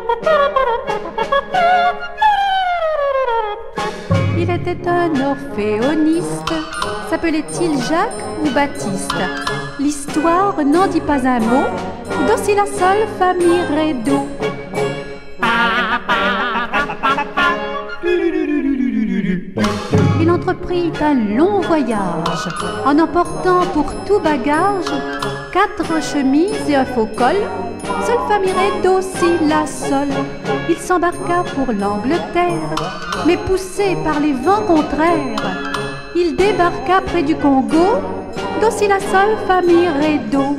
Il était un orphéoniste, s'appelait-il Jacques ou Baptiste? L'histoire n'en dit pas un mot, do si la sol fa mi ré do. Il entreprit un long voyage, en emportant pour tout bagage 4 chemises et un faux col, sol fa mi ré do si la sol. Il s'embarqua pour l'Angleterre, mais poussé par les vents contraires, il débarqua près du Congo, do si la sol fa mi ré do.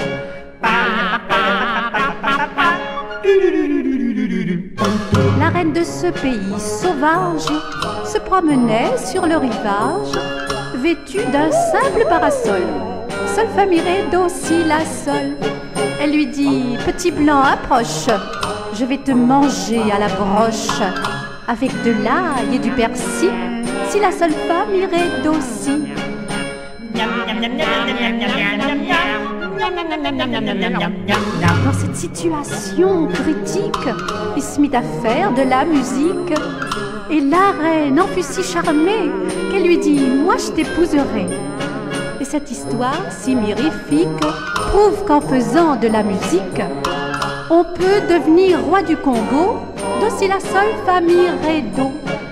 La reine de ce pays sauvage se promenait sur le rivage, vêtue d'un simple parasol, sol fa mi ré do si la sol. Elle lui dit: petit blanc, approche, je vais te manger à la broche, avec de l'ail et du persil, si la sol fa mi ré do si. Dans cette situation critique, il se mit à faire de la musique, et la reine en fut si charmée qu'elle lui dit: moi je t'épouserai. Et cette histoire si mirifique prouve qu'en faisant de la musique, on peut devenir roi du Congo, do si la sol fa mi ré do.